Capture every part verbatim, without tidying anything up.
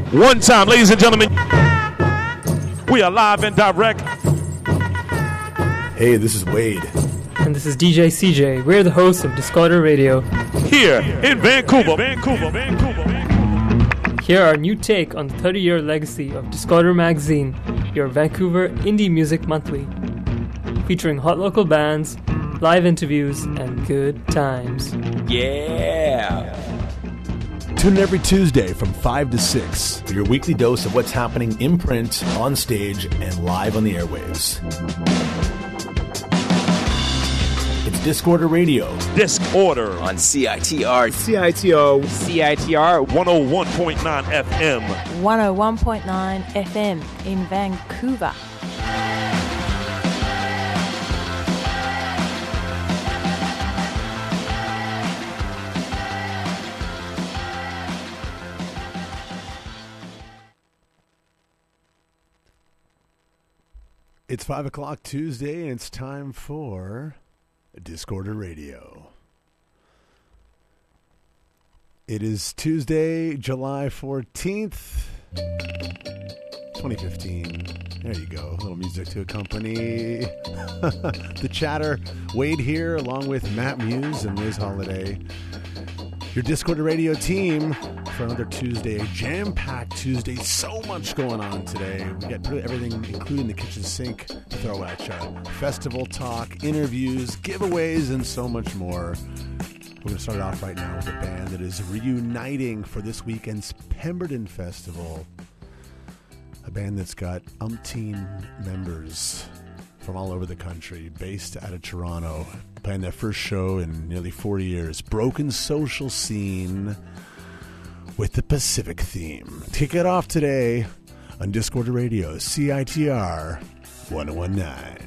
One time, ladies and gentlemen, we are live and direct. Hey, this is Wade. And this is D J C J. We're the hosts of Discorder Radio. Here in Vancouver, Vancouver, Vancouver, Vancouver. Here are our new take on the thirty-year legacy of Discorder Magazine, your Vancouver Indie Music Monthly. Featuring hot local bands, live interviews, and good times. Yeah! Tune in every Tuesday from five to six for your weekly dose of what's happening in print, on stage, and live on the airwaves. It's Discorder Radio. Discorder On C I T R. C I T O. C I T R. one oh one point nine F M. one oh one point nine F M in Vancouver. It's five o'clock Tuesday, and it's time for Discorder Radio. It is Tuesday, July fourteenth, twenty fifteen. There you go. A little music to accompany the chatter. Wade here, along with Matt Muse and Liz Holiday. Your Discorder Radio team for another Tuesday, a jam-packed Tuesday. So much going on today. We got everything, including the kitchen sink, to throw at you. Festival talk, interviews, giveaways, and so much more. We're going to start off right now with a band that is reuniting for this weekend's Pemberton Festival. A band that's got umpteen members from all over the country, based out of Toronto, playing their first show in nearly forty years. Broken Social Scene with the Pacific theme. Kick it off today on Discorder Radio, C I T R one oh one point nine.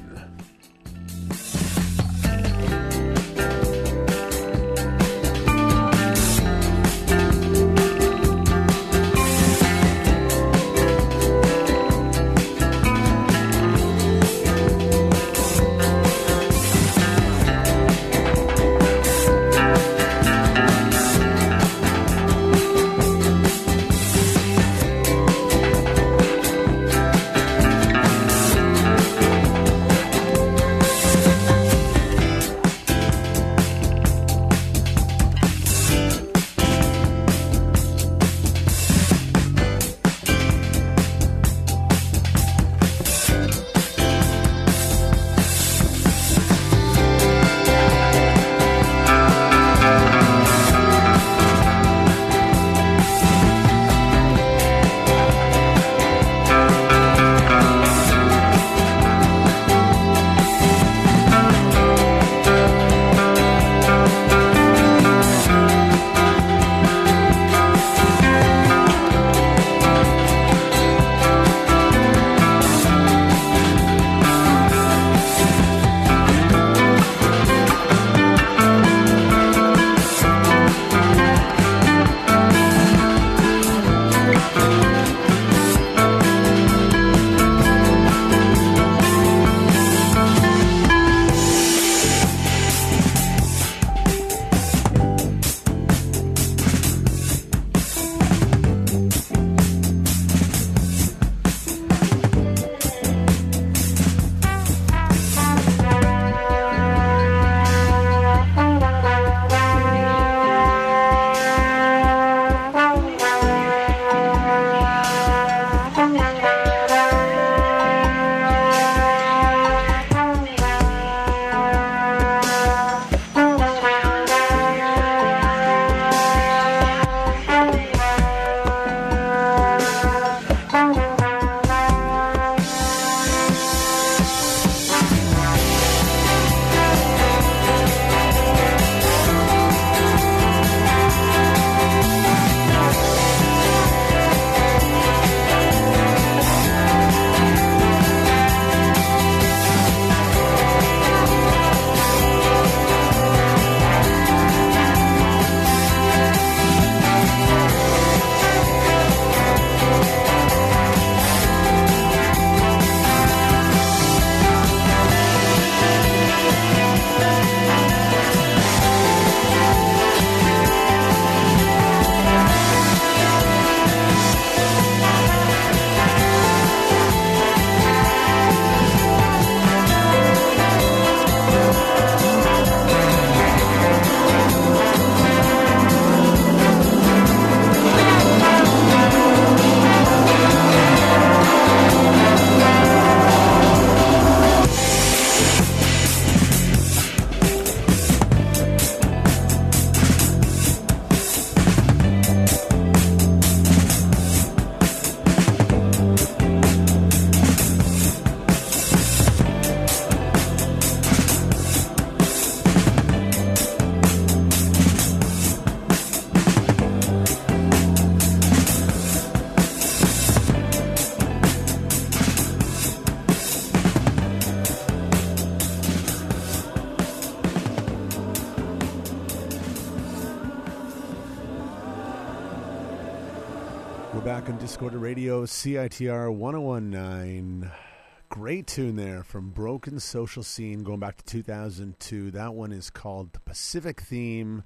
We're back on Discord Radio, C I T R one oh one point nine. Great tune there from Broken Social Scene going back to two thousand two. That one is called The Pacific Theme,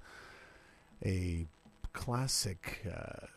a classic uh,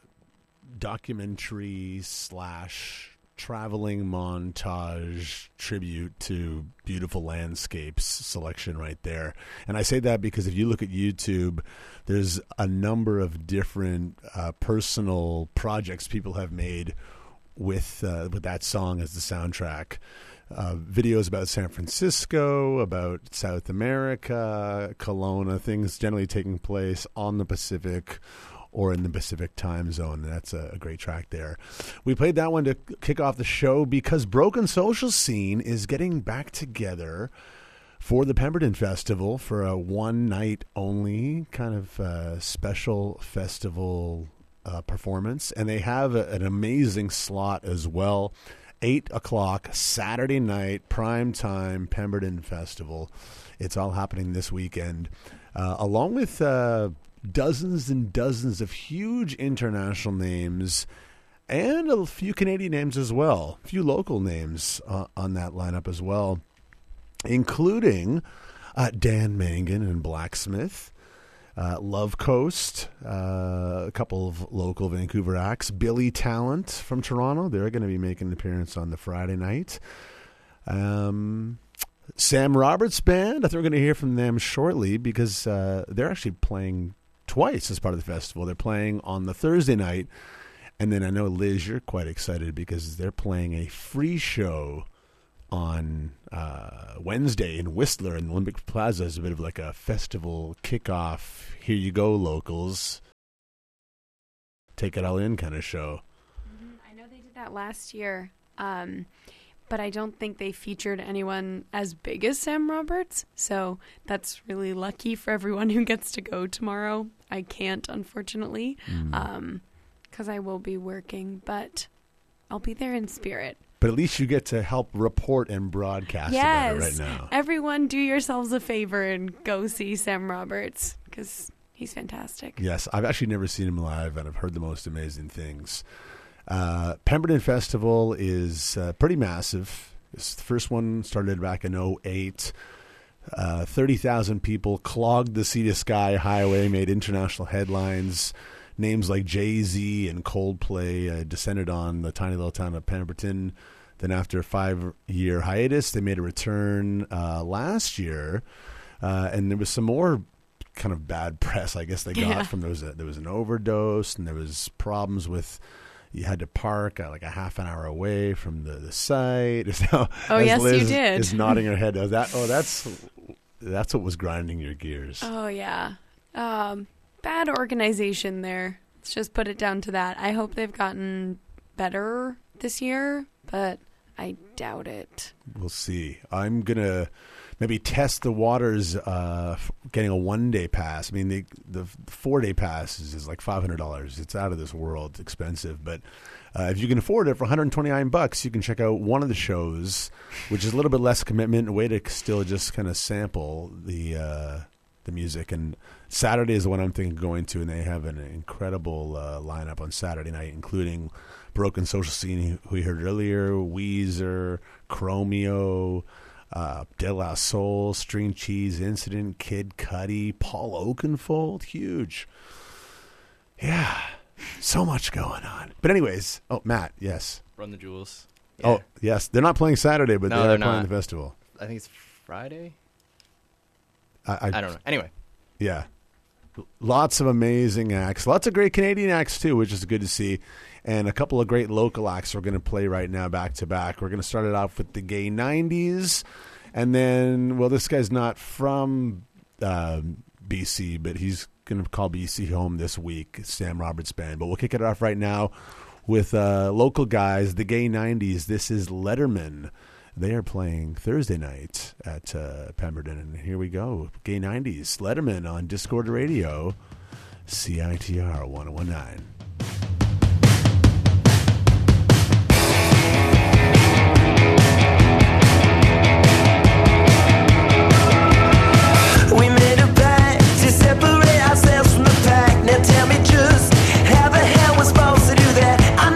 documentary slash traveling montage tribute to beautiful landscapes selection right there. And I say that because if you look at YouTube, there's a number of different uh, personal projects people have made with uh, with that song as the soundtrack. Uh, videos about San Francisco, about South America, Kelowna, things generally taking place on the Pacific or in the Pacific time zone. That's a, a great track there. We played that one to kick off the show because Broken Social Scene is getting back together for the Pemberton Festival for a one-night only kind of uh, special festival uh, performance. And they have a, an amazing slot as well. eight o'clock Saturday night, prime time, Pemberton Festival. It's all happening this weekend. Uh, along with uh, dozens and dozens of huge international names and a few Canadian names as well. A few local names uh, on that lineup as well, including uh, Dan Mangan and Blacksmith, uh, Love Coast, uh, a couple of local Vancouver acts, Billy Talent from Toronto. They're going to be making an appearance on the Friday night. Um, Sam Roberts Band, I think we're going to hear from them shortly because uh, they're actually playing twice as part of the festival. They're playing on the Thursday night, and then I know, Liz, you're quite excited because they're playing a free show on uh, Wednesday in Whistler in Olympic Plaza as a bit of like a festival kickoff. Here you go, locals. Take it all in kind of show. Mm-hmm. I know they did that last year, um, but I don't think they featured anyone as big as Sam Roberts. So that's really lucky for everyone who gets to go tomorrow. I can't, unfortunately, mm. um, because I will be working, but I'll be there in spirit. But at least you get to help report and broadcast yes. about it right now. Everyone do yourselves a favor and go see Sam Roberts because he's fantastic. Yes, I've actually never seen him live, and I've heard the most amazing things. Uh, Pemberton Festival is uh, pretty massive. It's the first one started back in oh eight. Uh, thirty thousand people clogged the Sea to Sky Highway, made international headlines. Names like Jay-Z and Coldplay uh, descended on the tiny little town of Pemberton. Then after a five-year hiatus, they made a return uh, last year. Uh, and there was some more kind of bad press, I guess they got yeah. from there was, a, there was an overdose, and there was problems with you had to park uh, like a half an hour away from the, the site. Now, oh, yes, Liz you did. is nodding her head. Oh, that, oh, that's that's what was grinding your gears. Oh, yeah. Um Bad organization there. Let's just put it down to that. I hope they've gotten better this year, but I doubt it. We'll see. I'm going to maybe test the waters uh, getting a one-day pass. I mean, the, the four-day pass is, is like five hundred dollars. It's out of this world. It's expensive. But uh, if you can afford it for one hundred twenty-nine bucks, you can check out one of the shows, which is a little bit less commitment, a way to still just kind of sample the uh, the music. And Saturday is the one I'm thinking of going to, and they have an incredible uh, lineup on Saturday night, including Broken Social Scene, who we heard earlier, Weezer, Chromeo, uh, De La Soul, String Cheese Incident, Kid Cudi, Paul Oakenfold. Huge. Yeah, so much going on. But anyways, oh, Matt, yes. Run the Jewels. Yeah. Oh, yes. They're not playing Saturday, but no, they are they're playing not. the festival. I think it's Friday. I, I, I don't know. Anyway. Yeah. Lots of amazing acts. Lots of great Canadian acts, too, which is good to see. And a couple of great local acts we're going to play right now back to back. We're going to start it off with the Gay nineties. And then, well, this guy's not from uh, B C, but he's going to call B C home this week, Sam Roberts Band. But we'll kick it off right now with uh, local guys, the Gay nineties. This is Letterman. They are playing Thursday night at uh, Pemberton. And here we go. Gay nineties. Letterman on Discord Radio. C I T R one oh one point nine. We made a pact to separate ourselves from the pack. Now tell me just how the hell we're supposed to do that. I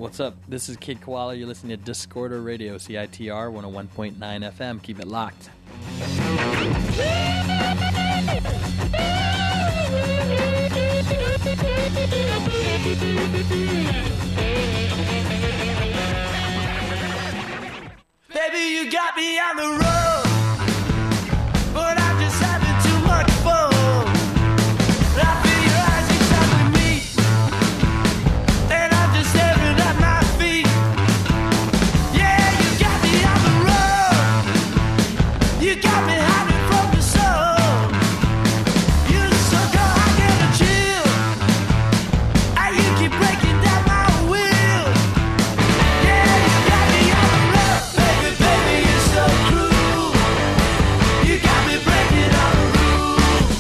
What's up? This is Kid Koala. You're listening to Discorder Radio, C I T R one oh one point nine F M. Keep it locked. Baby, you got me on the road, but I'm just having too much fun. I feel your eyes examining me, and I'm just staring at my feet. Yeah, you got me on the road, you got me hiding from the sun. You sucker, I get a chill, and you keep breaking down my will. Yeah, you got me on the road, baby, baby, you're so cruel. You got me breaking all the rules.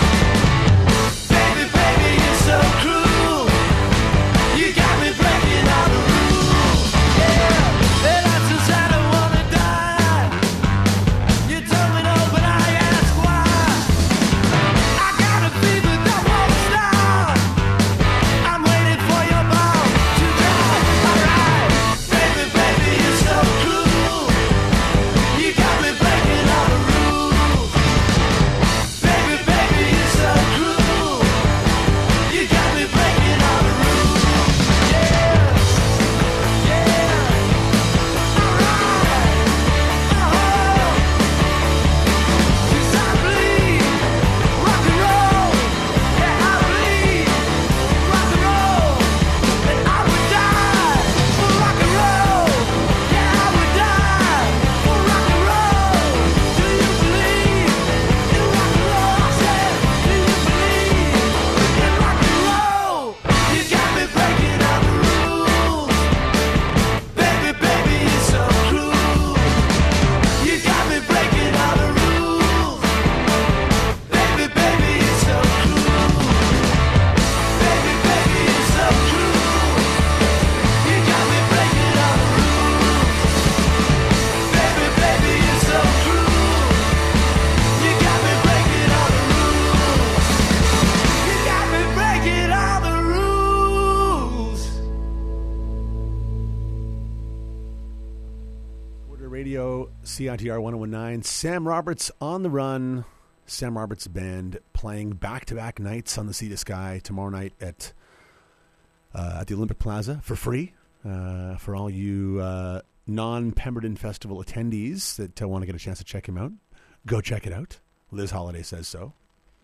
Baby, baby, you're so cruel. You got me breaking all the rules. Yeah, and I'm so sad I wanna die. You told me no, but I ask why. I got a fever that won't stop. I'm waiting for your mom to die. Alright, baby, baby, you're so cruel. You got me breaking all the rules. Baby, baby, you're so cruel. You got me breaking all the rules. Yeah, yeah. Alright, uh-huh. 'Cause I bleed rock and roll. Yeah, I bleed rock and roll. And I would die for rock and roll. Yeah, I would die for rock and roll. Do you believe in rock and roll? I said, do you believe in rock and roll? You got me breaking all the rules. Baby, baby, you're so cruel. You got me breaking all the rules. Baby, baby, you're so cruel. Baby, baby, you're so cruel. You got me breaking all the rules. Baby, baby, you're so cruel. You got me breaking all the rules. You got me breaking all the rules. Border Radio, C I T R one oh one point nine. Sam Roberts on the run. Sam Roberts Band playing back-to-back nights on the Sea to Sky tomorrow night at uh, at the Olympic Plaza for free uh, for all you uh, non-Pemberton Festival attendees that uh, want to get a chance to check him out. Go check it out. Liz Holiday says so.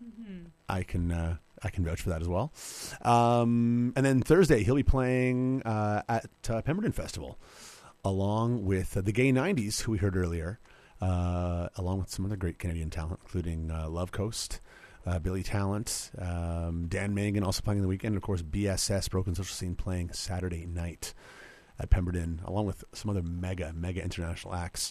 I can uh, I can vouch for that as well. Um, and then Thursday he'll be playing uh, at uh, Pemberton Festival, along with uh, the Gay nineties, who we heard earlier, uh, along with some other great Canadian talent, including uh, Love Coast, uh, Billy Talent, um, Dan Mangan also playing the weekend, and of course B S S, Broken Social Scene, playing Saturday night at Pemberton, along with some other mega, mega international acts.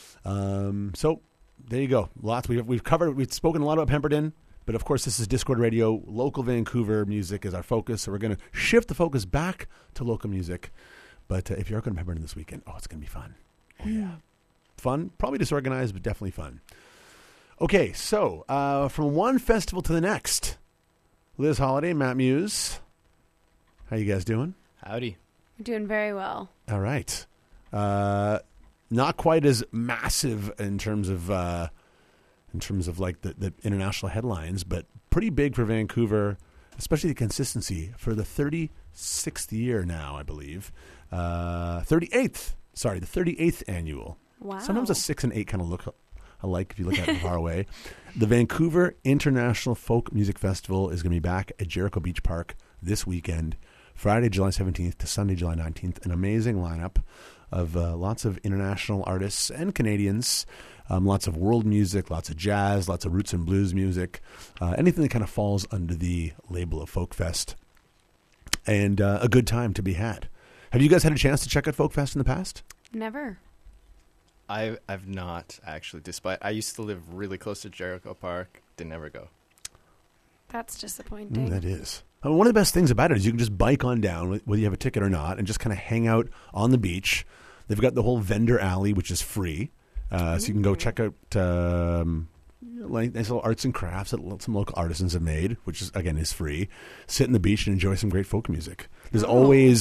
Um, so there you go. Lots we've we've covered. We've spoken a lot about Pemberton. But, of course, this is Discord Radio. Local Vancouver music is our focus. So we're going to shift the focus back to local music. But uh, if you're going to Pemberton this weekend, oh, it's going to be fun. Oh, yeah. Fun. Probably disorganized, but definitely fun. Okay, so uh, from one festival to the next. Liz Holiday, Matt Muse. How you guys doing? Howdy. We're doing very well. All right. Uh, not quite as massive in terms of... Uh, in terms of like the, the international headlines, but pretty big for Vancouver, especially the consistency for the thirty-sixth year now, I believe. Uh, thirty-eighth, sorry, the thirty-eighth annual. Wow. Sometimes a six and eight kind of look alike if you look at it far away. The Vancouver International Folk Music Festival is going to be back at Jericho Beach Park this weekend, Friday, July seventeenth to Sunday, July nineteenth. An amazing lineup of uh, lots of international artists and Canadians. Um, lots of world music, lots of jazz, lots of roots and blues music, uh, anything that kind of falls under the label of Folk Fest, and uh, a good time to be had. Have you guys had a chance to check out Folk Fest in the past? Never. I, I've not, actually, despite I used to live really close to Jericho Park. Didn't ever go. That's disappointing. Mm, that is. I mean, one of the best things about it is you can just bike on down, whether you have a ticket or not, and just kind of hang out on the beach. They've got the whole vendor alley, which is free. Uh, so you can go check out um, like nice little arts and crafts that some local artisans have made, which is again is free. Sit on the beach and enjoy some great folk music. There's Oh. always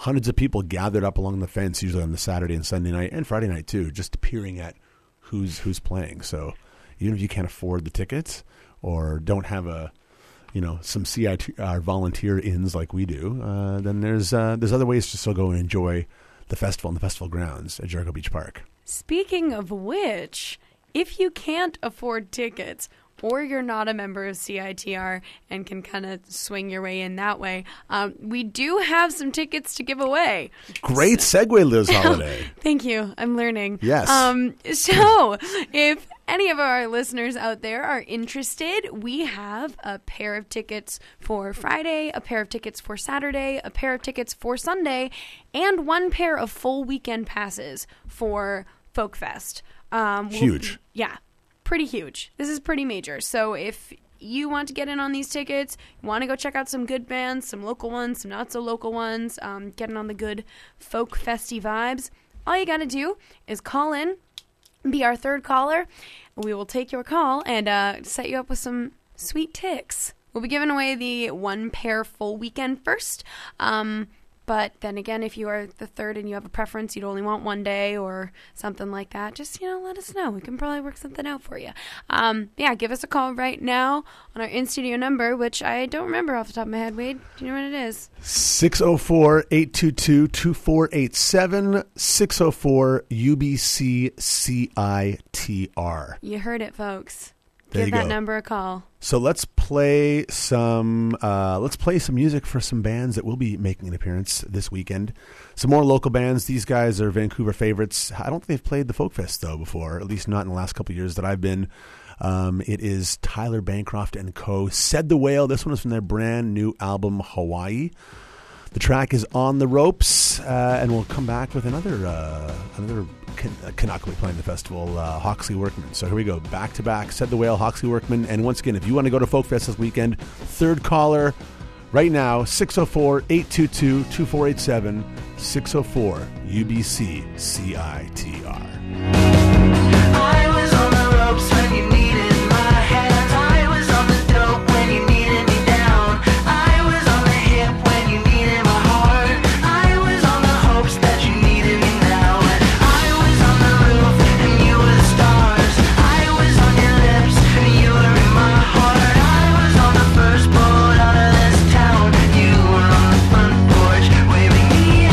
hundreds of people gathered up along the fence, usually on the Saturday and Sunday night and Friday night too, just peering at who's who's playing. So even if you can't afford the tickets or don't have a, you know, some C I T R volunteer ins like we do, uh, then there's uh, there's other ways to still go and enjoy the festival and the festival grounds at Jericho Beach Park. Speaking of which, if you can't afford tickets, or you're not a member of C I T R and can kind of swing your way in that way, um, we do have some tickets to give away. Great segue, Liz Holiday. Thank you. I'm learning. Yes. Um, so if any of our listeners out there are interested, we have a pair of tickets for Friday, a pair of tickets for Saturday, a pair of tickets for Sunday, and one pair of full weekend passes for Folk Fest. Um, we'll- Huge. Yeah. Pretty huge. This is pretty major. So if you want to get in on these tickets, you want to go check out some good bands, some local ones, some not so local ones, um, getting on the good folk festy vibes, all you got to do is call in, be our third caller. We will take your call and uh, set you up with some sweet ticks. We'll be giving away the one pair full weekend first. Um, But then again, if you are the third and you have a preference, you'd only want one day or something like that, just, you know, let us know. We can probably work something out for you. Um, yeah, give us a call right now on our in-studio number, which I don't remember off the top of my head. Wade, do you know what it is? six oh four, eight two two, two four eight seven, six oh four U B C C I T R. You heard it, folks. There Give you that go. number a call. So let's play some uh, let's play some music for some bands that will be making an appearance this weekend. Some more local bands. These guys are Vancouver favorites. I don't think they've played the Folk Fest though before, at least not in the last couple of years that I've been. Um, it is Tyler Bancroft and Co. Said the Whale. This one is from their brand new album Hawaii. The track is On the Ropes, uh, and we'll come back with another uh, another Can- uh, Canuck will be playing the festival, uh, Hawksley Workman. So here we go, back to back. Said the Whale, Hawksley Workman, and once again, if you want to go to Folk Fest this weekend, third caller right now, six oh four, eight two two, two four eight seven, six oh four U B C C I T R. I was on the ropes when you needed my hands. I was on the dope when you needed me down. I was on the hip when you needed my heart. I was on the hopes that you needed me now. I was on the roof and you were the stars. I was on your lips and you were in my heart. I was on the first boat out of this town. You were on the front porch waving me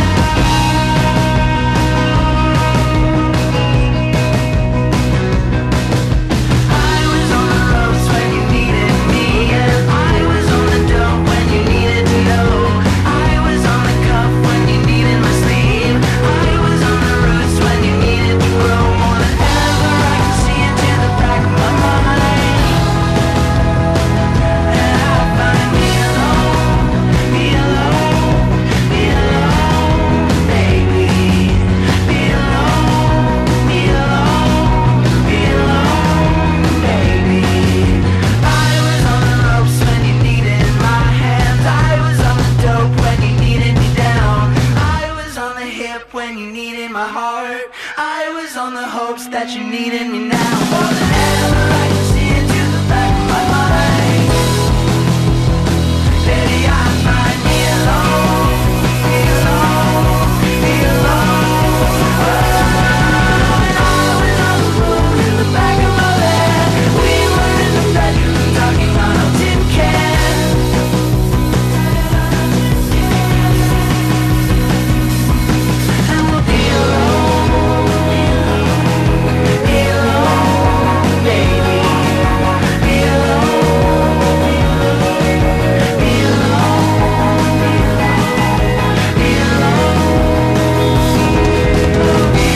I was on the ropes when you needed me, and I was on the dope when you needed to know. I was on the cuff when you needed my sleeve. I was on the roots when you needed to grow. More than ever, I can see into the back of my mind. And I find me alone, me alone, me alone, baby. Me alone, me alone, me alone, baby. I was on the ropes when you needed my hands. I was on the dope when you needed me down. I was on the hip when you needed my heart. I was on the hopes that you needed me now. More than ever, I can see into the back of my mind. Baby, I find me alone, me alone, me alone. I was on the road in the back of my van. We were in the bedroom talking on a tin can. And we'll be alone, be alone, baby. Be alone, be alone, be alone, be alone, be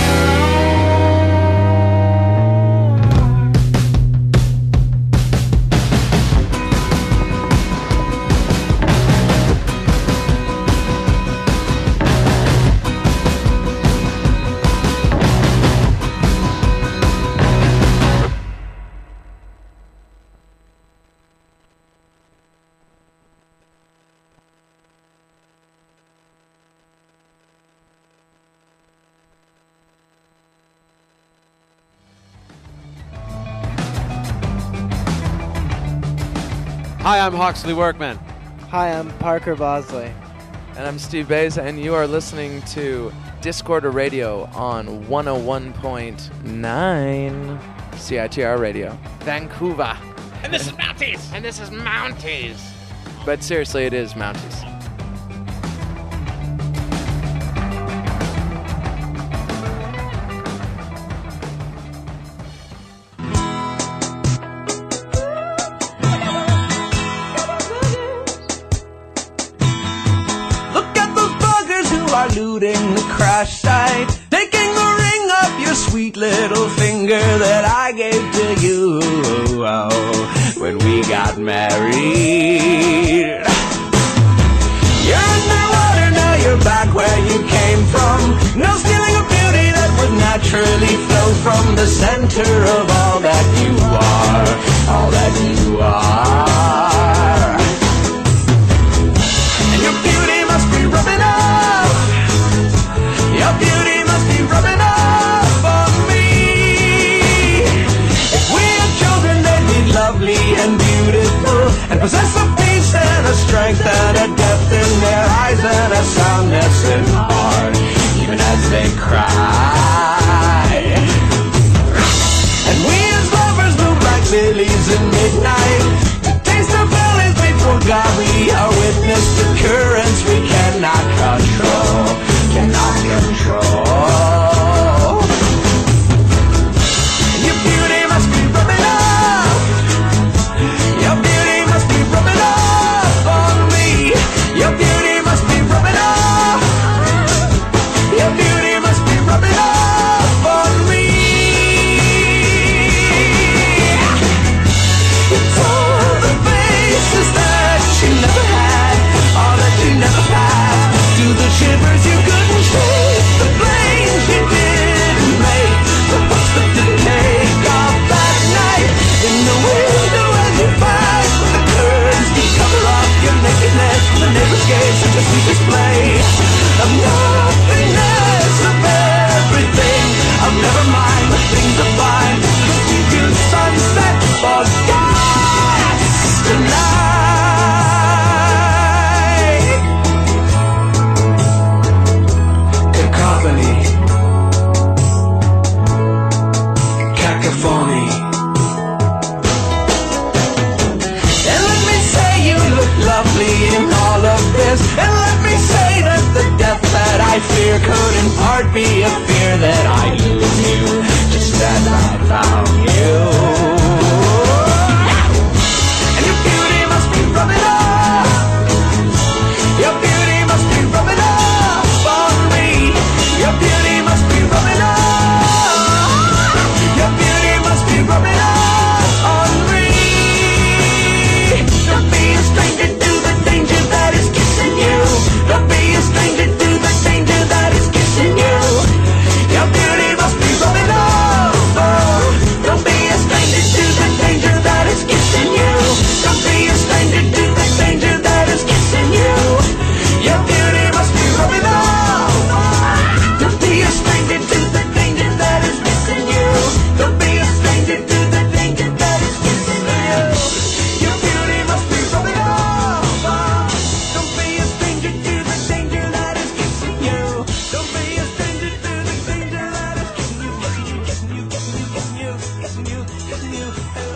Hi, I'm Hawksley Workman. Hi, I'm Parker Bosley. And I'm Steve Bays, and you are listening to Discorder Radio on one oh one point nine C I T R Radio, Vancouver. And this is Mounties! And this is Mounties! But seriously, it is Mounties. Looting the crash site, taking the ring off your sweet little finger that I gave to you oh, when we got married. You're underwater, now you're back where you came from. No stealing a beauty that would naturally flow from the center of all that you are, all that you are. And your beauty must be rubbing off. Your beauty must be rubbing off on me. If we had children, they'd be lovely and beautiful, and possess a peace and a strength and a depth in their eyes and a soundness in heart, even as they cry. And we as lovers move like lilies in midnight, to taste our bellies before God. We are witness to currents we cannot control. Cannot control. Your beauty must be rubbing off. Your beauty must be rubbing off on me. Your beauty must be rubbing off. Your beauty must be rubbing off on me. It's all the faces that you never had, all that you never had. To the shivers you couldn't shake, the flames you didn't make, the books that didn't take off that night. In the window as you fight with the curtains to cover up your nakedness, the neighbor's gaze such a sweet display of nothingness, of everything, of never mind the things of mine. Just to do sunset for gas tonight. Cacophony. And let me say you look lovely in all of this, and let me say that the death that I fear could in part be a fear that I lose you just as I found you. And your beauty must be rubbing off. Your beauty must be rubbing off on me. Your beauty must be rubbing off. Your beauty must be rubbing off on me. Don't be a stranger to the danger that is kissing you. Don't be a stranger to the danger that is kissing you. Your beauty must be rubbing off. Oh, don't be a stranger to the danger that is kissing you. Don't be a stranger to the danger that is kissing you. Your beauty must be rubbing off. Don't be a stranger to the danger that is kissing you. Don't be a stranger to the danger that is kissing you. Your beauty must be rubbing off. Don't be a stranger to the danger that is kissing you. Don't be a stranger to the danger that is kissing you, kissing you, kissing you, kissing you, kissing you, kissing you, kissing you.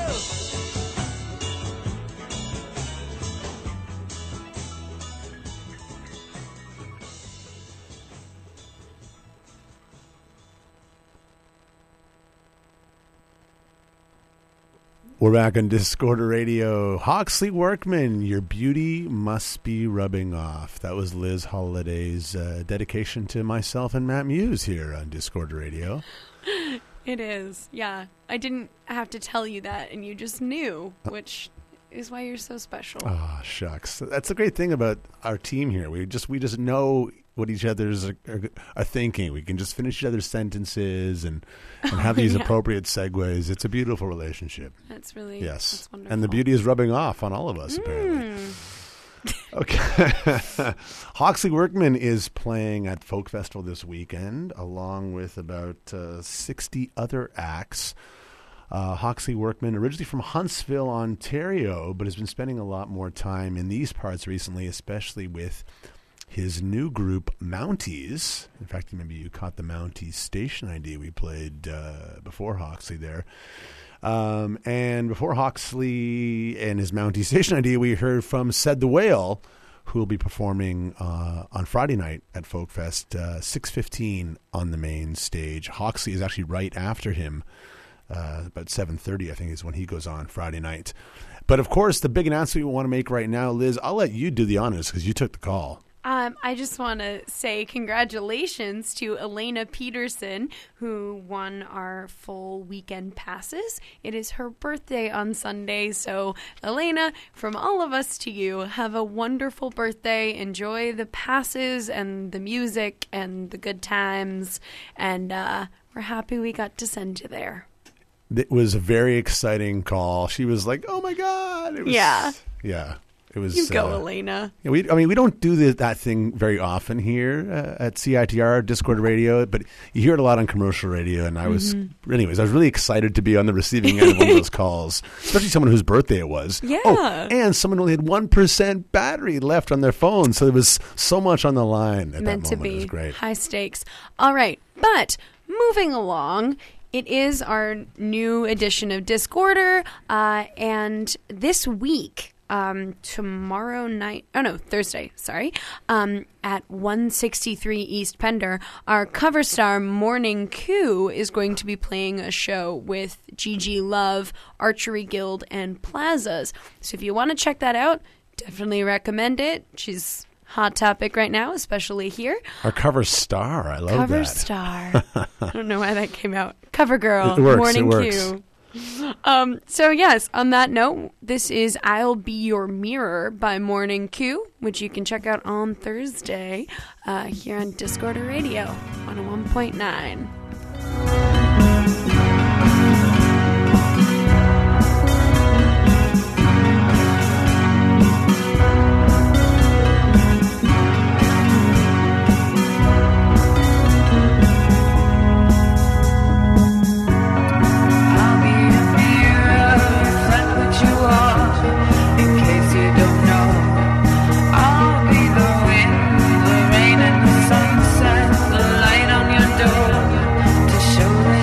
We're back on Discorder Radio. Hawksley Workman, your beauty must be rubbing off. That was Liz Holiday's uh, dedication to myself and Matt Muse here on Discorder Radio. It is, yeah. I didn't have to tell you that, and you just knew, which is why you're so special. Oh, shucks. That's the great thing about our team here. We just we just know what each other's are, are, are thinking. We can just finish each other's sentences and, and have these yeah. appropriate segues. It's a beautiful relationship. That's really yes. That's wonderful. And the beauty is rubbing off on all of us, mm. apparently. Okay. Hawksley Workman is playing at Folk Festival this weekend, along with about uh, sixty other acts. Uh, Hawksley Workman, originally from Huntsville, Ontario, but has been spending a lot more time in these parts recently, especially with his new group, Mounties. In fact, maybe you caught the Mounties station I D we played uh, before Hawksley there. Um, and before Hawksley and his Mounties station I D, we heard from Said the Whale, who will be performing uh, on Friday night at Folk Fest, uh, six fifteen on the main stage. Hawksley is actually right after him. Uh, about seven thirty, I think, is when he goes on Friday night. But, of course, the big announcement we want to make right now, Liz, I'll let you do the honors because you took the call. Um, I just want to say congratulations to Elena Peterson, who won our full weekend passes. It is her birthday on Sunday, so Elena, from all of us to you, have a wonderful birthday. Enjoy the passes and the music and the good times, and uh, we're happy we got to send you there. It was a very exciting call. She was like, "Oh my God!" It was, yeah, yeah. It was. You go, uh, Elena. Yeah, we, I mean, we don't do the, that thing very often here uh, at C I T R Discord Radio, but you hear it a lot on commercial radio. And I was, mm-hmm. anyways, I was really excited to be on the receiving end of one of those calls, especially someone whose birthday it was. Yeah. Oh, and someone only had one percent battery left on their phone, so there was so much on the line at Meant that moment. to be it was great. High stakes. All right, but moving along. It is our new edition of Discorder, uh, and this week, um, tomorrow night, oh no, Thursday, sorry, um, at one sixty-three East Pender, our cover star Morning Coup is going to be playing a show with Gigi Love, Archery Guild, and Plazas. So if you want to check that out, definitely recommend it. She's hot topic right now, especially here. Our cover star, I love cover that. Cover star. I don't know why that came out. Cover girl. It works, Morning it works. Q. Um, so yes, on that note, this is I'll Be Your Mirror by Morning Q, which you can check out on Thursday uh, here on Discorder Radio, one oh one point nine. Show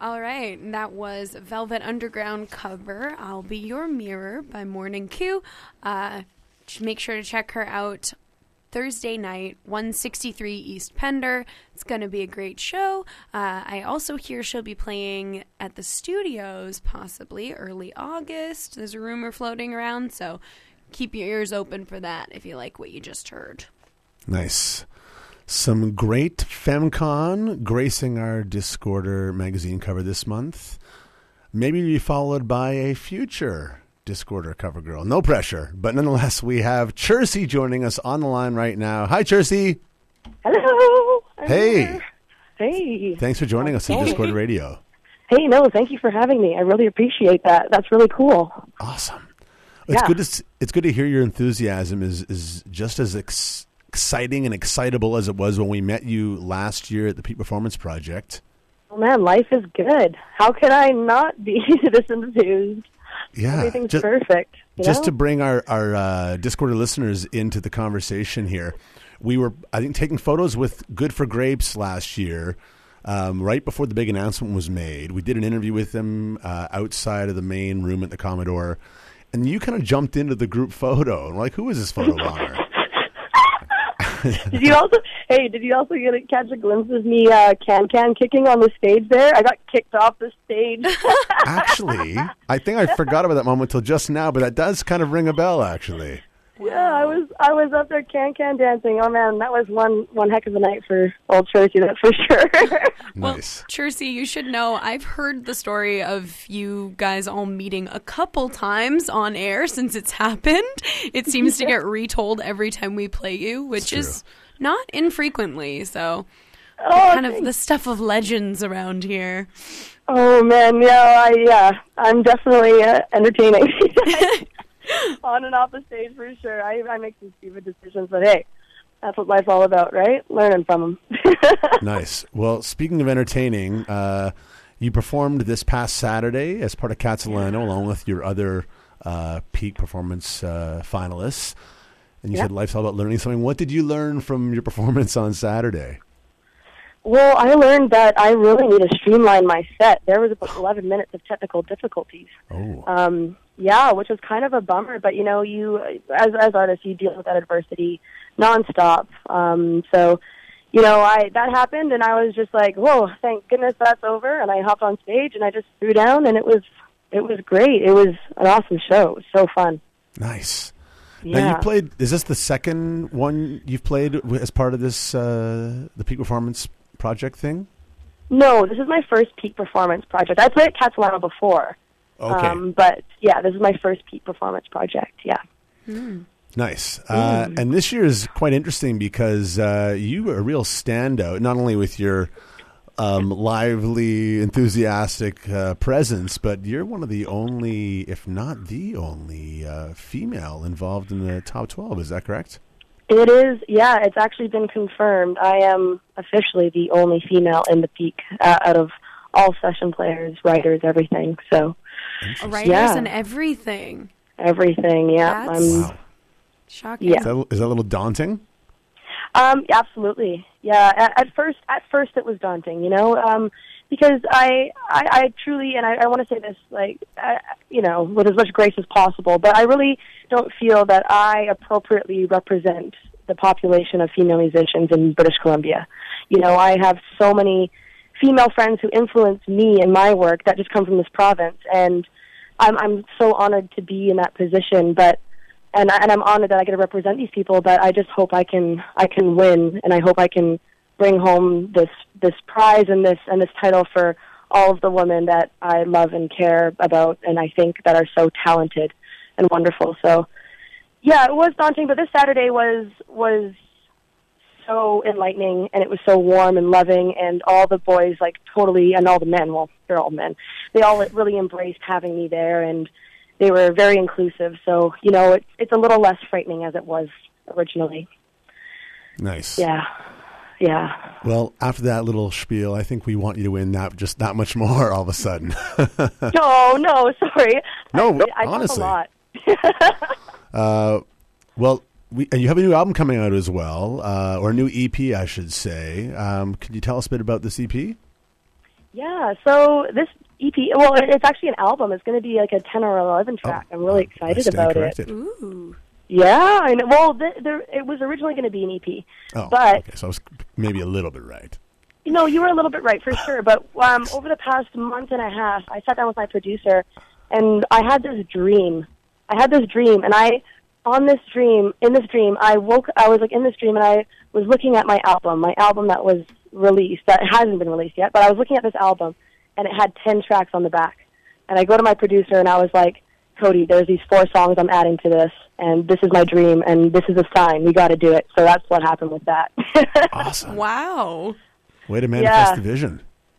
All right, and that was Velvet Underground cover, I'll Be Your Mirror by Morning Q. Uh, make sure to check her out Thursday night, one sixty-three East Pender. It's going to be a great show. Uh, I also hear she'll be playing at the studios, possibly early August. There's a rumor floating around, so keep your ears open for that if you like what you just heard. Nice. Some great FemCon gracing our Discorder magazine cover this month. Maybe be followed by a future Discorder cover girl. No pressure, but nonetheless, we have Chelsea joining us on the line right now. Hi, Chelsea. Hello. I'm Hey. here. Hey. Thanks for joining us on Hey. Discord Radio. Hey, no, thank you for having me. I really appreciate that. That's really cool. Awesome. It's Yeah. good to s- it's good to hear your enthusiasm is is just as ex- exciting and excitable as it was when we met you last year at the Peak Performance Project. Oh, man, life is good. How could I not be this enthused? Yeah, Everything's just- perfect. You Just know? to bring our our uh, Discord listeners into the conversation here, we were I think taking photos with Good for Grapes last year. Um, right before the big announcement was made, we did an interview with them uh, outside of the main room at the Commodore, and you kind of jumped into the group photo. And we're like, who is this photo bomber? Did you also, hey, did you also get a, catch a glimpse of me uh, can-can kicking on the stage there? I got kicked off the stage. Actually, I think I forgot about that moment till just now, but that does kind of ring a bell, actually. Yeah, I was I was up there can-can dancing. Oh, man, that was one, one heck of a night for old Tracy, that's for sure. Well, Nice. Chelsea, you should know I've heard the story of you guys all meeting a couple times on air since it's happened. It seems to get retold every time we play you, which is not infrequently. So, Oh, kind of thanks. the stuff of legends around here. Oh man, yeah, I yeah, I'm definitely uh, entertaining on and off the stage for sure. I I make some stupid decisions, but hey, that's what life's all about, right? Learning from them. Nice. Well, speaking of entertaining, uh, you performed this past Saturday as part of Catalano, along with your other uh, Peak Performance uh, finalists. And you Yeah. said life's all about learning something. What did you learn from your performance on Saturday? Well, I learned that I really need to streamline my set. There was about eleven minutes of technical difficulties. Oh. Um, yeah, which was kind of a bummer. But you know, you as as artists, you deal with that adversity nonstop. Um, so, you know, I that happened, and I was just like, "Whoa, thank goodness that's over!" And I hopped on stage, and I just threw down, and it was it was great. It was an awesome show. It was so fun. Nice. Yeah. Now, you played, is this the second one you've played w- as part of this, uh, the Peak Performance Project thing? No, this is my first peak performance project. I played at Catalano before. Okay. Um, but, yeah, this is my first peak performance project, yeah. Nice. Uh, Mm. and this year is quite interesting because uh, you were a real standout, not only with your um, lively, enthusiastic uh, presence, but you're one of the only, if not the only, uh, female involved in the top twelve. Is that correct? It is, yeah, it's actually been confirmed. I am officially the only female in the peak uh, out of all session players, writers, everything. So, Writers yeah. and everything. everything, yeah. That's I'm, Wow. shocking. Yeah. Is that, is that a little daunting? Um, absolutely. Yeah. At, at first, at first it was daunting, you know, um, because I, I, I truly, and I, I want to say this, like, I, you know, with as much grace as possible, but I really don't feel that I appropriately represent the population of female musicians in British Columbia. You know, I have so many female friends who influence me and my work that just come from this province, and I'm, I'm so honored to be in that position, but And, I, and I'm honored that I get to represent these people, but I just hope I can I can win, and I hope I can bring home this this prize and this and this title for all of the women that I love and care about, and I think that are so talented and wonderful. So, yeah, it was daunting, but this Saturday was was so enlightening, and it was so warm and loving, and all the boys, like, totally, and all the men, well, they're all men, they all really embraced having me there, and they were very inclusive. So, you know, it's it's a little less frightening as it was originally. Nice. Yeah. Yeah. Well, after that little spiel, I think we want you to win that just that much more all of a sudden. No, no, sorry. No, I, I honestly. talk a lot. Uh, well, we, and you have a new album coming out as well, uh, or a new E P, I should say. Um, could you tell us a bit about this E P? Yeah, so this E P, well, it's actually an album. It's going to be like a ten or eleven track. Oh, I'm really I excited stand about corrected. it. Ooh. Yeah, I know. Well, th- there, it was originally going to be an E P. Oh, but, okay. So I was maybe a little bit right. you know, you were a little bit right for sure. But um, over the past month and a half, I sat down with my producer, and I had this dream. I had this dream, and I, on this dream, in this dream, I woke, I was like in this dream, and I was looking at my album, my album that was released, that hasn't been released yet, but I was looking at this album, and it had ten tracks on the back. And I go to my producer, and I was like, Cody, there's these four songs I'm adding to this, and this is my dream, and this is a sign. We got to do it. So that's what happened with that. Awesome. Wow. Way to manifest Yeah. the vision.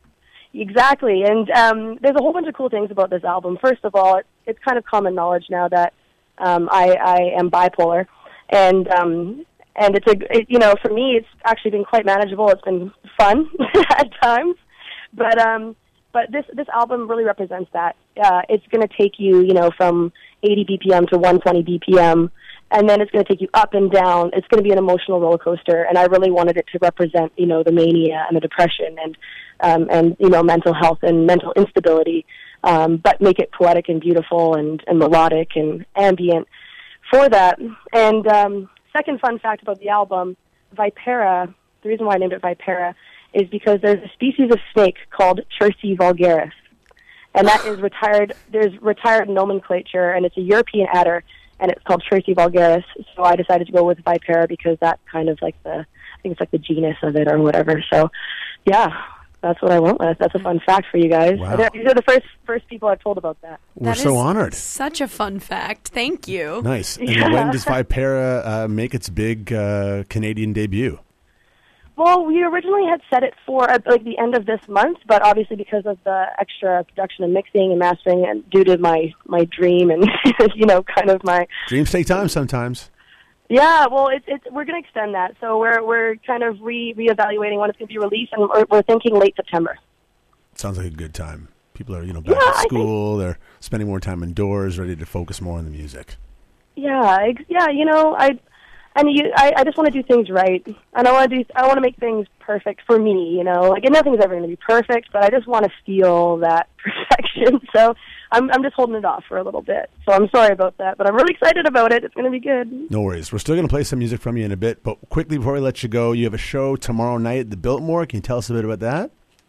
Exactly. And um, there's a whole bunch of cool things about this album. First of all, it, it's kind of common knowledge now that um, I, I am bipolar. And um, and it's a, it, you know, for me, it's actually been quite manageable. It's been fun at times. But um, but this, this album really represents that. Uh, it's going to take you, you know, from eighty B P M to one twenty B P M. And then it's going to take you up and down. It's going to be an emotional roller coaster. And I really wanted it to represent, you know, the mania and the depression and, um, and you know, mental health and mental instability, um, but make it poetic and beautiful and, and melodic and ambient for that. And um, second fun fact about the album, Vipera, the reason why I named it Vipera is because there's a species of snake called Chersi vulgaris. And that is retired, there's retired nomenclature, and it's a European adder, and it's called Chersi vulgaris. So I decided to go with Vipera because that's kind of like the, I think it's like the genus of it or whatever. So, yeah, that's what I went with. That's a fun fact for you guys. Wow. These are the first first people I've told about that. We're That so is honored. Such a fun fact. Thank you. Nice. And Yeah. when does Vipera uh, make its big uh, Canadian debut? Well, we originally had set it for uh, like the end of this month, but obviously because of the extra production and mixing and mastering, and due to my my dream and you know, kind of my Dreams take time sometimes. yeah. Well, it's it's we're going to extend that, so we're we're kind of re reevaluating when it's going to be released, and we're, we're thinking late September. Sounds like a good time. People are, you know, back Yeah, at I think- school. They're spending more time indoors, ready to focus more on the music. Yeah, ex- yeah. You know, I and you, I, I just want to do things right, and I want to do, I want to make things perfect for me. You know, like and nothing's ever going to be perfect, but I just want to feel that perfection. So I'm, I'm just holding it off for a little bit. So I'm sorry about that, but I'm really excited about it. It's going to be good. No worries. We're still going to play some music from you in a bit, but quickly before we let you go, you have a show tomorrow night at the Biltmore. Can you tell us a bit about that?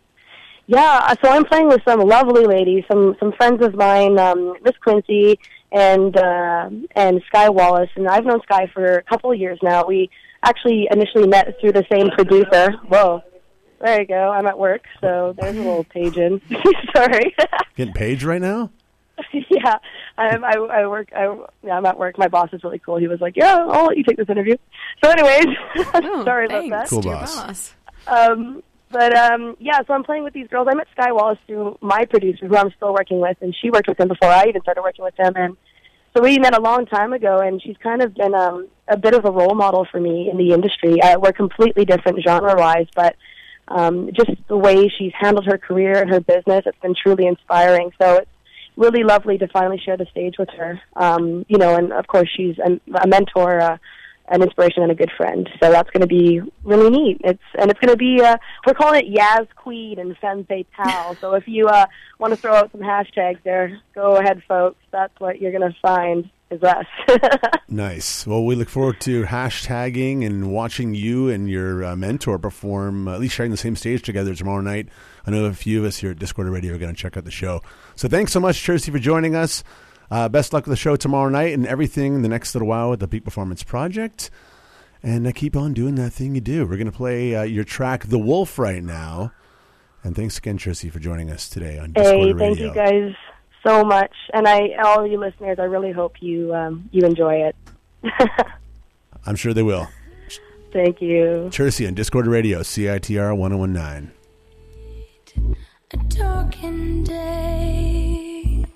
Yeah, so I'm playing with some lovely ladies, some some friends of mine, um, Miss Quincy and uh, and Sky Wallace, and I've known Sky for a couple of years now. We actually initially met through the same producer. Whoa, there you go. I'm at work, so there's a little page in. Sorry. Getting paged right now? yeah, I'm, I, I work. I, yeah, I'm at work. My boss is really cool. He was like, "Yeah, I'll let you take this interview." So, anyways, Oh, sorry thanks about that. Cool to your boss. boss. Um, but um, yeah, so I'm playing with these girls. I met Sky Wallace through my producer, who I'm still working with, and she worked with him before I even started working with him. And so we met a long time ago, and she's kind of been um, a bit of a role model for me in the industry. Uh, we're completely different genre-wise, but um, just the way she's handled her career and her business, it's been truly inspiring. So it's really lovely to finally share the stage with her. Um, you know, and of course she's a, a mentor, uh, an inspiration, and a good friend. So that's going to be really neat. It's and it's going to be uh, we're calling it Yaz Queen and Femme Fatale. So if you uh, want to throw out some hashtags there, go ahead, folks. That's what you're going to find is us. Nice. Well, we look forward to hashtagging and watching you and your uh, mentor perform, uh, at least sharing the same stage together tomorrow night. I know a few of us here at Discord Radio are going to check out the show. So thanks so much, Chersi, for joining us. Uh, best luck with the show tomorrow night and everything the next little while with the Peak Performance Project. And uh, keep on doing that thing you do. We're going to play uh, your track, The Wolf, right now. And thanks again, Chersi, for joining us today on Discord Hey, Radio. thank you guys so much. And I, all you listeners, I really hope you um, you enjoy it. I'm sure they will. Thank you. Chersi on Discord Radio, C I T R one oh one nine. A darkened day,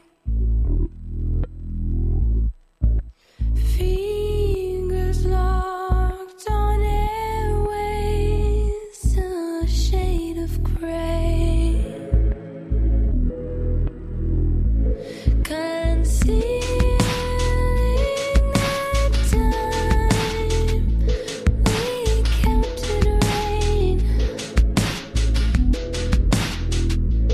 fingers locked on airways, a shade of gray, concealing the time we counted rain.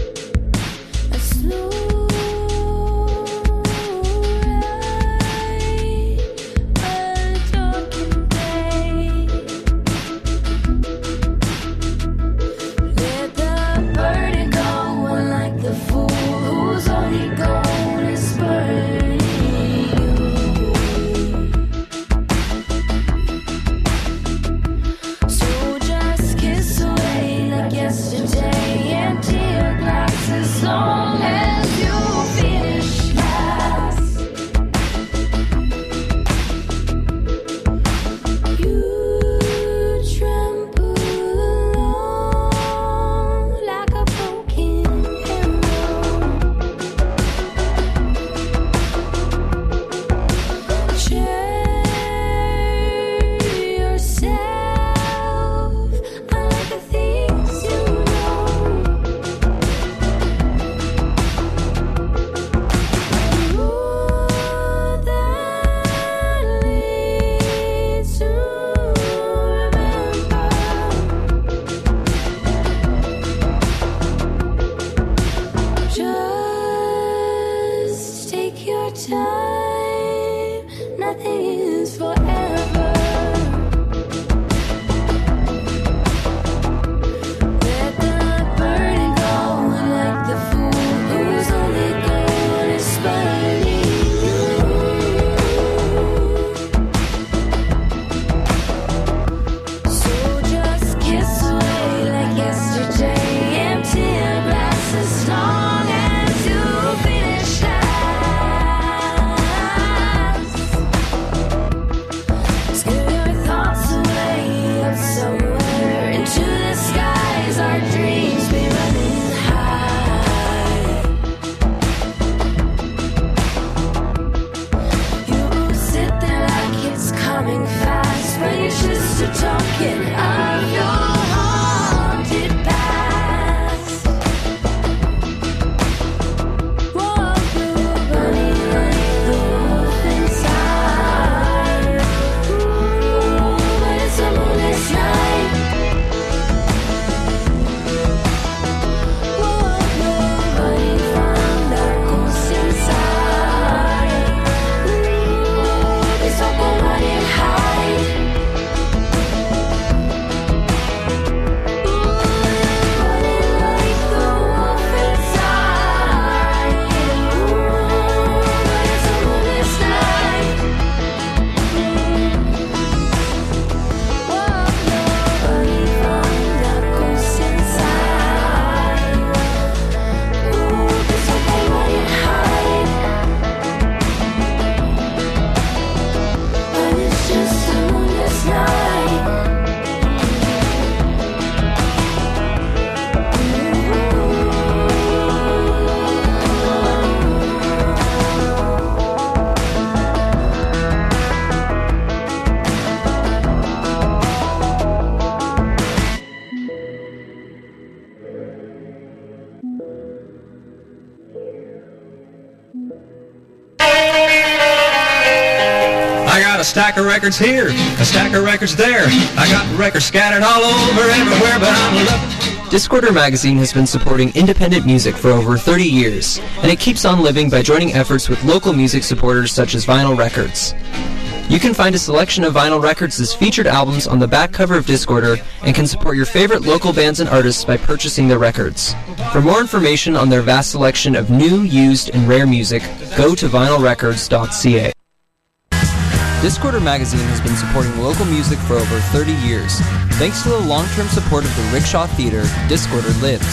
I got a stack of records here, a stack of records there. I got records scattered all over everywhere, but I'm looking. Discorder Magazine has been supporting independent music for over thirty years, and it keeps on living by joining efforts with local music supporters such as Vinyl Records. You can find a selection of Vinyl Records' featured albums on the back cover of Discorder and can support your favorite local bands and artists by purchasing their records. For more information on their vast selection of new, used, and rare music, go to vinyl records dot c a. Discorder Magazine has been supporting local music for over thirty years. Thanks to the long-term support of the Rickshaw Theater, Discorder lives.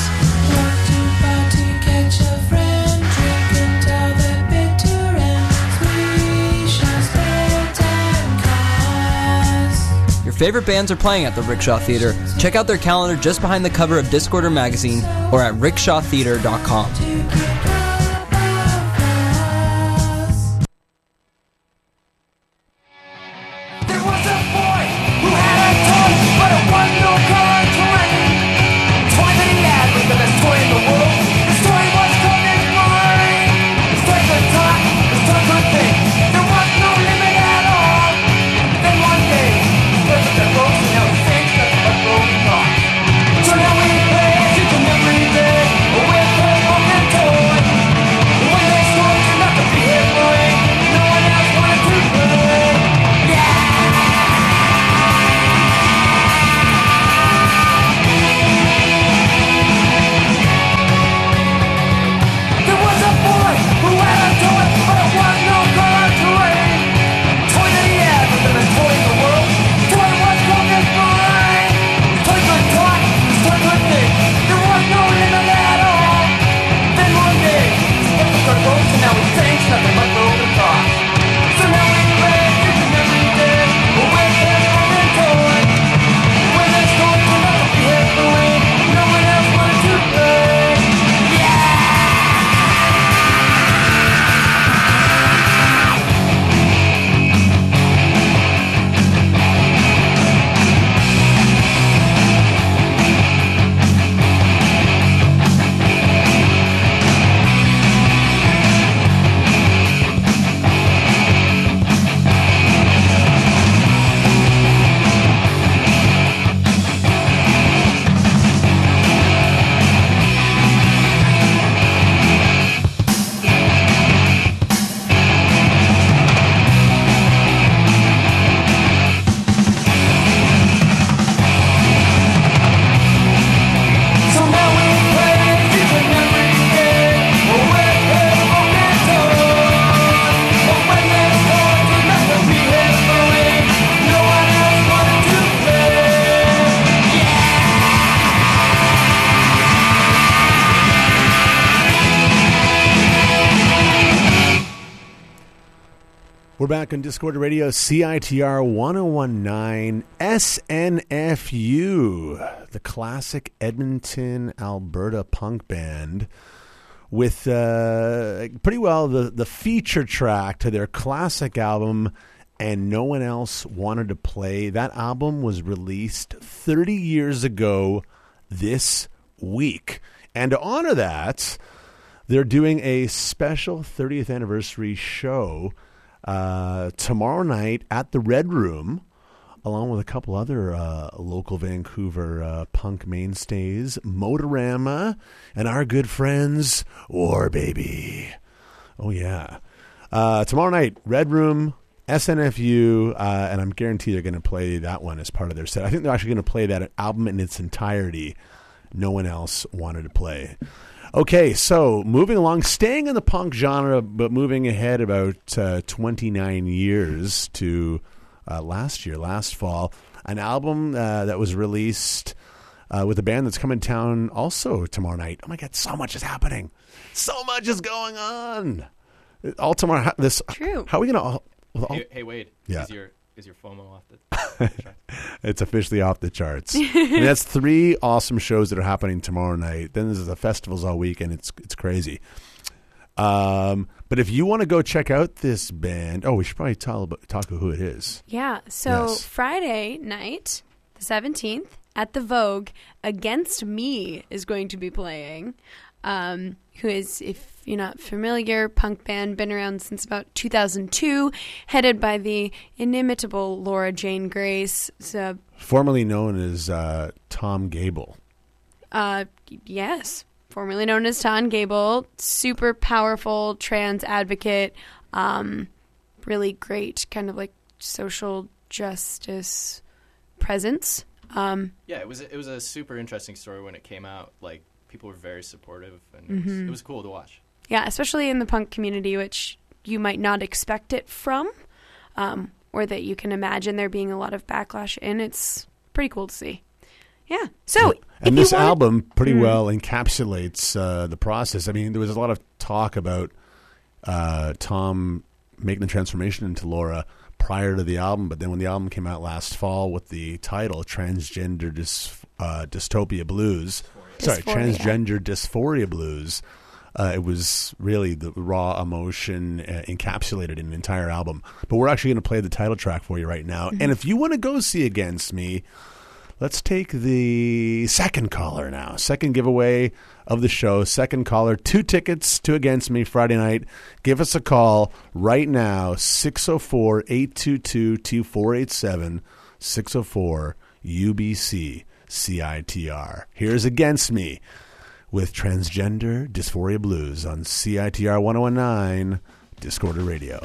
Your favorite bands are playing at the Rickshaw Theater. Check out their calendar just behind the cover of Discorder Magazine or at rickshaw theater dot com. We're back on Discorder Radio, C I T R one oh one point nine S N F U, the classic Edmonton, Alberta punk band, with uh, pretty well the, the feature track to their classic album, And No One Else Wanted to Play. That album was released thirty years ago this week. And to honor that, they're doing a special thirtieth anniversary show Uh, tomorrow night at the Red Room, along with a couple other uh, local Vancouver uh, punk mainstays, Motorama, and our good friends, War Baby. Oh, yeah. Uh, tomorrow night, Red Room, S N F U, uh, and I'm guaranteed they're going to play that one as part of their set. I think they're actually going to play that album in its entirety. No One Else Wanted to Play. Okay, so moving along, staying in the punk genre, but moving ahead about uh, twenty-nine years to uh, last year, last fall, an album uh, that was released uh, with a band that's coming to town also tomorrow night. Oh my God, so much is happening. So much is going on. All tomorrow. How, this, True. How are we going to all... all Hey, hey, Wade, Yeah. is your is your FOMO off the It's officially off the charts. And that's three awesome shows that are happening tomorrow night. Then there's the festivals all week, and it's it's crazy. Um, but if you want to go check out this band, oh, we should probably tell about, talk about who it is. Yeah. So Yes. Friday night, the seventeenth, at the Vogue, Against Me is going to be playing. um, who is, if you're not familiar, punk band, been around since about two thousand two, headed by the inimitable Laura Jane Grace. So, formerly known as uh, Tom Gable. Uh, yes, formerly known as Tom Gable, super powerful trans advocate, um, really great kind of like social justice presence. Um, yeah, it was it was a super interesting story when it came out. Like, people were very supportive, and it, was, Mhm. it was cool to watch. Yeah, especially in the punk community, which you might not expect it from, um, or that you can imagine there being a lot of backlash in. It's pretty cool to see. Yeah. So, and if you this wanted- album pretty Mm. well encapsulates uh, the process. I mean, there was a lot of talk about uh, Tom making the transformation into Laura prior to the album, but then when the album came out last fall with the title Transgender Dys- uh, Dystopia Blues, sorry, Dysphoria. Transgender Dysphoria Blues, uh, it was really the raw emotion uh, encapsulated in an entire album. But we're actually going to play the title track for you right now. Mhm. And if you want to go see Against Me, let's take the second caller now. Second giveaway of the show. Second caller. Two tickets to Against Me Friday night. Give us a call right now. six oh four, eight two two, two four eight seven. six oh four U B C C I T R. Here's Against Me with Transgender Dysphoria Blues on C I T R one oh one point nine Discorder Radio.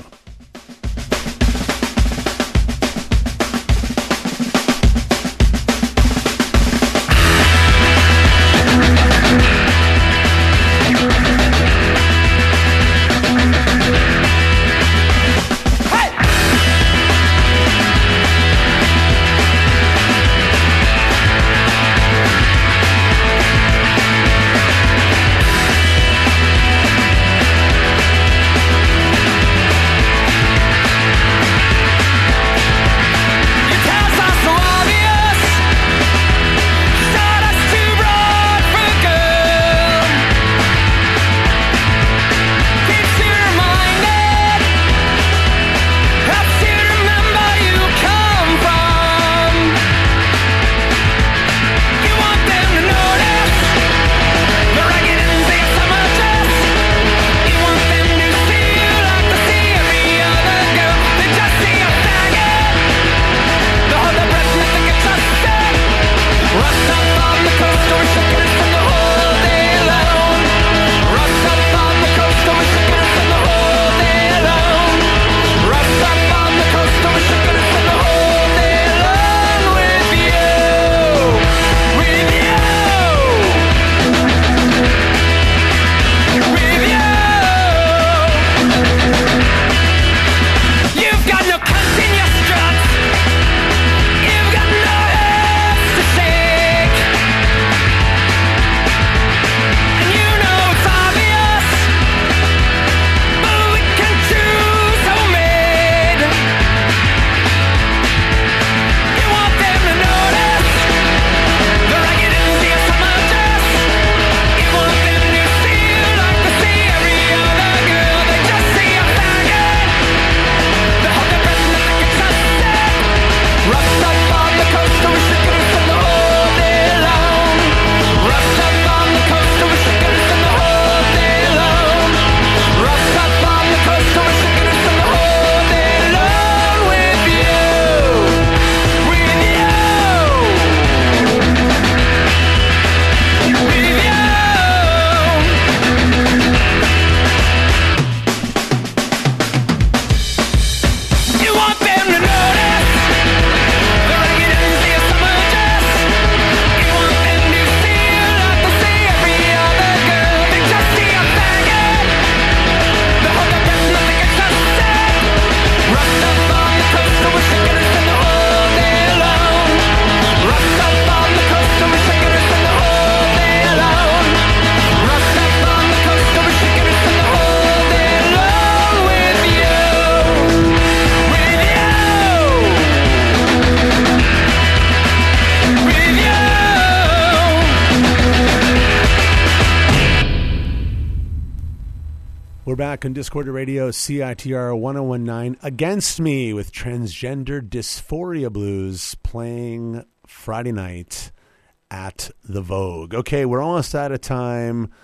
We're back on Discorder Radio, C I T R one oh one point nine. Against Me with Transgender Dysphoria Blues playing Friday night at the Vogue. Okay, we're almost out of time.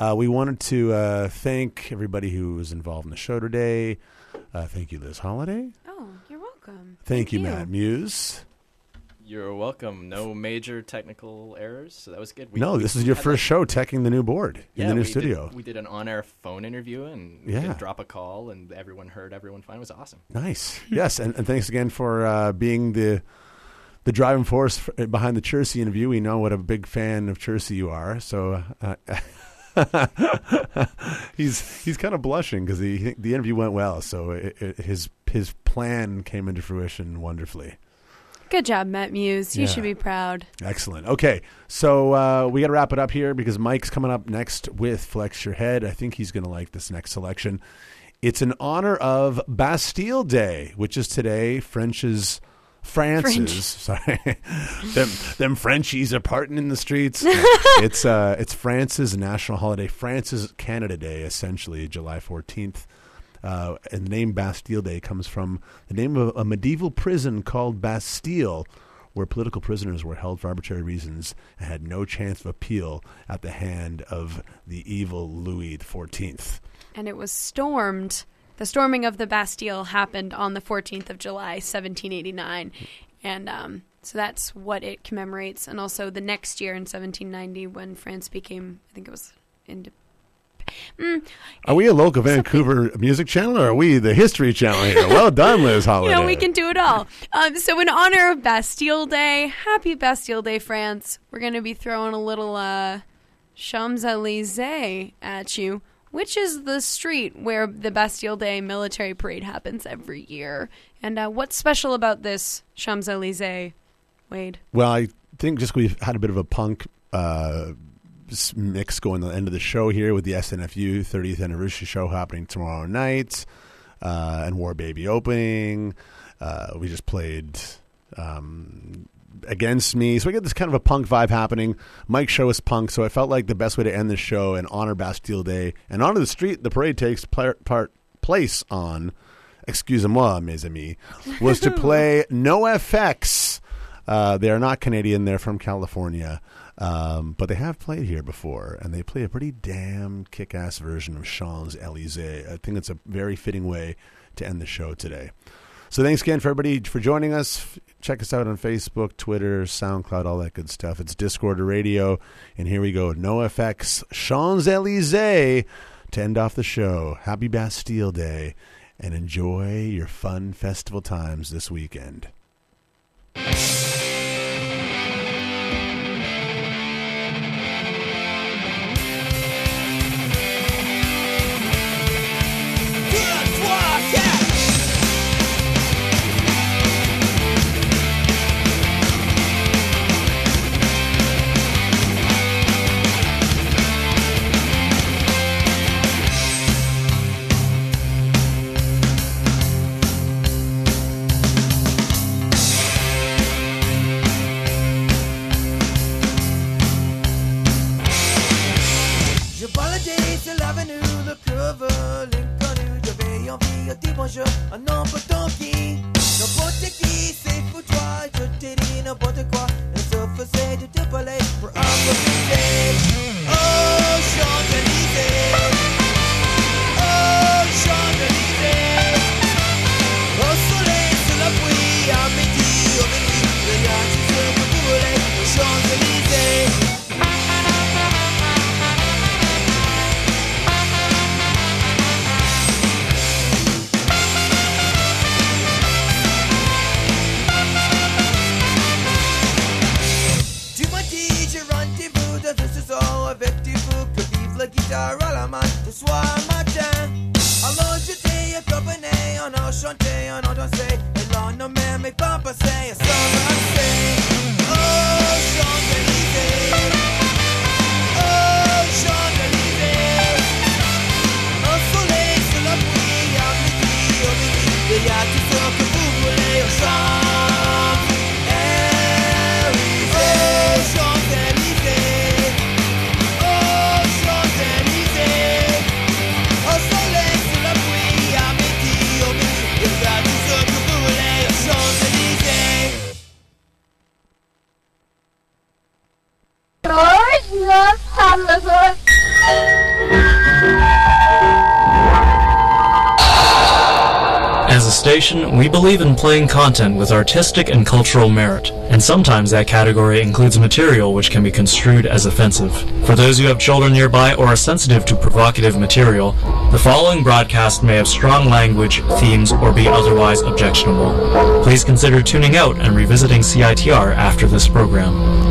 Uh, we wanted to uh, thank everybody who was involved in the show today. Uh, thank you, Liz Holiday. Oh, you're welcome. Thank, Thank you, you. Matt Muse. You're welcome. No major technical errors, so that was good. We, no, we this is your had, first like, show teching the new board yeah, in the new we studio. Did, we did an on-air phone interview and we Yeah. did drop a call, and everyone heard everyone fine. It was awesome. Nice. Yes, and, and thanks again for uh, being the the driving force f- behind the Chersey interview. We know what a big fan of Chersey you are, so uh, he's he's kind of blushing because the the interview went well. So it, it, his his plan came into fruition wonderfully. Good job, Matt Muse. You Yeah. should be proud. Excellent. Okay, so uh, we got to wrap it up here because Mike's coming up next with Flex Your Head. I think he's going to like this next selection. It's in honor of Bastille Day, which is today. French's France's sorry, them them Frenchies are partying in the streets. it's uh, it's France's national holiday. France's Canada Day, essentially July fourteenth. Uh, and the name Bastille Day comes from the name of a medieval prison called Bastille, where political prisoners were held for arbitrary reasons and had no chance of appeal at the hand of the evil Louis the fourteenth. And it was stormed. The storming of the Bastille happened on the fourteenth of July, seventeen eighty-nine. And um, so that's what it commemorates. And also the next year in seventeen ninety when France became, I think it was independent. Mm. Are we a local Vancouver music channel, or are we the History Channel here? Well done, Liz Holiday. You know, we can do it all. Um, so in honor of Bastille Day, happy Bastille Day, France. We're going to be throwing a little uh, Champs-Élysées at you, which is the street where the Bastille Day military parade happens every year. And uh, what's special about this Champs-Élysées, Wade? Well, I think just we've had a bit of a punk uh, s- mix going to the end of the show here with the S N F U thirtieth anniversary show happening tomorrow night, uh, and War Baby opening. Uh, we just played um, Against Me. So we get this kind of a punk vibe happening. Mike's show is punk, so I felt like the best way to end the show and honor Bastille Day and honor the street the parade takes pl- part place on, excusez-moi, mes amis, was to play NoFX. Uh, they are not Canadian. They're from California. Um, but they have played here before, and they play a pretty damn kick-ass version of Champs-Élysées. I think it's a very fitting way to end the show today. So thanks again for everybody for joining us. Check us out on Facebook, Twitter, SoundCloud, all that good stuff. It's Discorder Radio. And here we go. NoFX, Champs-Élysées to end off the show. Happy Bastille Day, and enjoy your fun festival times this weekend. Je baladais sur l'avenue, le curve, l'inconnu. J'avais envie de dire bonjour à n'importe qui. N'importe qui, c'est pour toi. Je t'ai dit n'importe quoi. Et se faisait de te parler pour improviser. Oh, Champs-Élysées. Oh, Champs-Élysées. Au soleil, sous la pluie, à midi, au minuit. Regarde tout ce que vous voulez aux Champs-Élysées. Tu m'as dit j'ai rendez-vous dans ce soir avec des fous que vive la guitare à la main ce soir matin. Alors j'étais accompagné, on a chanté, on a dansé, et l'on n'a même pas passé à s'embrasser. Oh Champs-Élysées, oh Champs-Élysées, au soleil, sous la pluie, à midi, au minuit, il y a tout ce que vous voulez aux Champs-Élysées. Oh Champs-Élysées, oh Champs-Élysées, au soleil, sous la pluie, à midi, au minuit, il y a tout ce que vous voulez aux Champs-Élysées. a station, we believe in playing content with artistic and cultural merit, and sometimes that category includes material which can be construed as offensive. For those who have children nearby or are sensitive to provocative material, the following broadcast may have strong language, themes, or be otherwise objectionable. Please consider tuning out and revisiting C I T R after this program.